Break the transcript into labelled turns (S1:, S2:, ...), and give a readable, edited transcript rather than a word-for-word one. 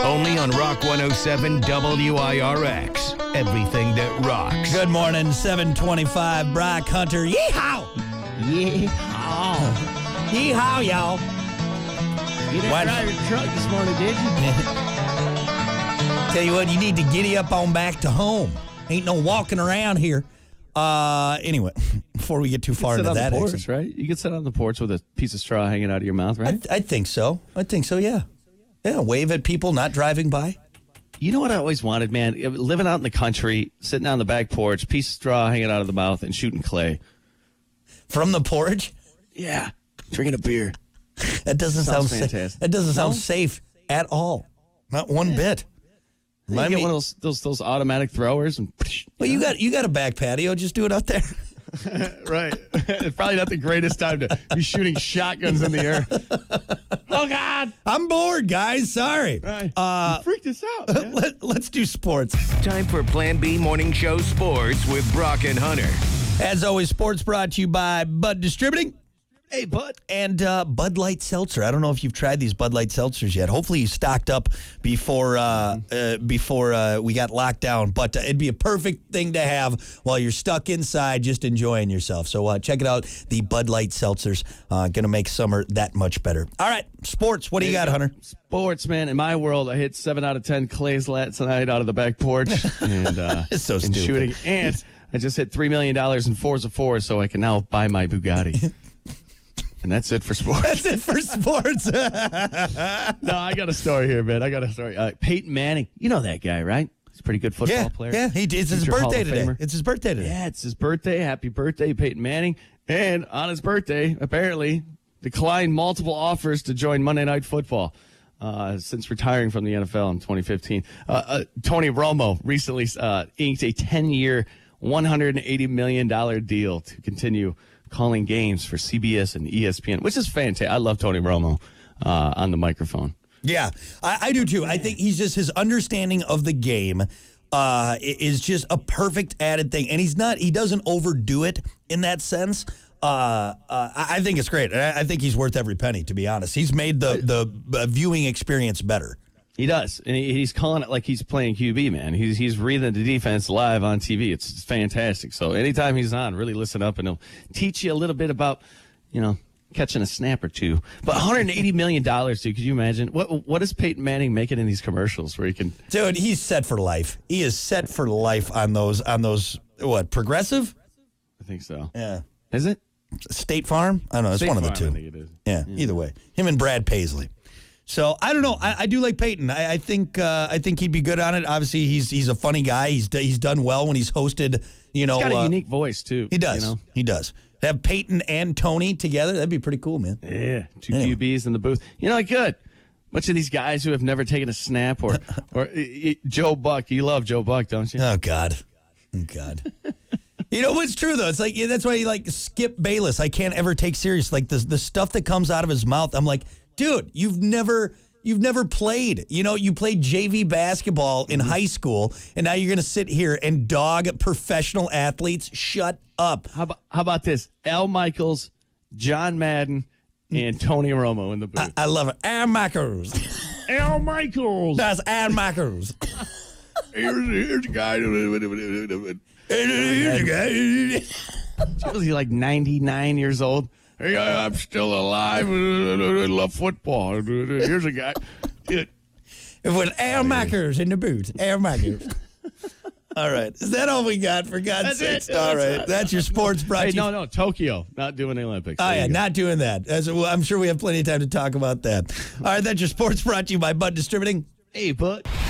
S1: Only on Rock 107 WIRX. Everything that rocks.
S2: Good morning, 725, Brock Hunter. Yeehaw!
S3: Yeehaw.
S2: Yeehaw, y'all.
S3: You didn't drive your truck this morning, did you?
S2: Tell you what, you need to giddy up on back to home. Ain't no walking around here. Anyway, before we get too far into that.
S3: Porch, right? You could sit on the porch with a piece of straw hanging out of your mouth, right?
S2: I think so. Yeah. Yeah, wave at people not driving by.
S3: You know what I always wanted, man? Living out in the country, sitting on the back porch, piece of straw hanging out of the mouth, and shooting clay.
S2: From the porch?
S3: Yeah. Drinking a beer.
S2: That doesn't sound
S3: fantastic.
S2: That doesn't sound safe at all. Not one bit.
S3: You get one of those automatic throwers and.
S2: Well, you got a back patio. Just do it out there.
S3: Right. It's probably not the greatest time to be shooting shotguns in the air. Oh God!
S2: I'm bored, guys. Sorry.
S3: Right. You freaked us out. Man.
S2: Let's do sports.
S1: Time for Plan B Morning Show Sports with Brock and Hunter.
S2: As always, sports brought to you by Bud Distributing.
S3: Hey, Bud.
S2: And Bud Light Seltzer. I don't know if you've tried these Bud Light Seltzers yet. Hopefully you stocked up before we got locked down. But it'd be a perfect thing to have while you're stuck inside just enjoying yourself. So check it out. The Bud Light Seltzers. Going to make summer that much better. All right, sports. What do you got, Hunter?
S3: Sports, man. In my world, I hit 7 out of 10 clays last night out of the back porch. And,
S2: It's so
S3: and
S2: stupid.
S3: Shooting. And I just hit $3 million in 4s of 4, so I can now buy my Bugatti. And that's it for sports.
S2: That's it for sports.
S3: No, I got a story here, man. Peyton Manning. You know that guy, right? He's a pretty good football player.
S2: Yeah, it's his
S3: Future Hall
S2: birthday
S3: of
S2: today.
S3: Famer.
S2: It's his birthday today.
S3: Yeah, it's his birthday. Happy birthday, Peyton Manning. And on his birthday, apparently, declined multiple offers to join Monday Night Football since retiring from the NFL in 2015. Tony Romo recently inked a 10-year, $180 million deal to continue calling games for CBS and ESPN, which is fantastic. I love Tony Romo on the microphone.
S2: Yeah, I do too. I think he's just his understanding of the game is just a perfect added thing, and he doesn't overdo it in that sense. I think it's great. I think he's worth every penny, to be honest. He's made the viewing experience better.
S3: He does, and he's calling it like he's playing QB, man. He's reading the defense live on TV. It's fantastic. So anytime he's on, really listen up, and he'll teach you a little bit about, catching a snap or two. But $180 million, dude, could you imagine? What is Peyton Manning making in these commercials where he can...
S2: Dude, he's set for life. He is set for life on those, what, Progressive?
S3: I think so.
S2: Yeah.
S3: Is it?
S2: State Farm? I don't know. It's
S3: State
S2: one of the
S3: Farm,
S2: two.
S3: I think it is.
S2: Yeah, either way. Him and Brad Paisley. So I don't know. I do like Peyton. I think he'd be good on it. Obviously, he's a funny guy. He's done well when he's hosted.
S3: He's got a unique voice too.
S2: He does. He does. To have Peyton and Tony together, that'd be pretty cool, man.
S3: Yeah, two QBs in the booth. Good. Bunch of these guys who have never taken a snap, or Joe Buck. You love Joe Buck, don't you?
S2: Oh God. You know what's true though? It's like that's why you like Skip Bayless. I can't ever take serious like the stuff that comes out of his mouth. I'm like, dude, you've never played. You played JV basketball in high school, and now you're going to sit here and dog professional athletes. Shut up.
S3: How about this? Al Michaels, John Madden, and Tony Romo in the booth.
S2: I love it. Al Michaels.
S3: Al Michaels.
S2: That's Al Michaels.
S3: Here's a guy.
S2: Here's a guy.
S3: Was he like 99 years old? Hey, I'm still alive. I love football. Here's a guy.
S2: It was Al Michaels in the booth. Al Michaels. All right. Is that all we got, for God's sakes? All right. That's your sports brought to you.
S3: No. Tokyo. Not doing the Olympics.
S2: Oh, yeah. Not doing that. I'm sure we have plenty of time to talk about that. All right. That's your sports brought to you by Bud Distributing.
S3: Hey, Bud.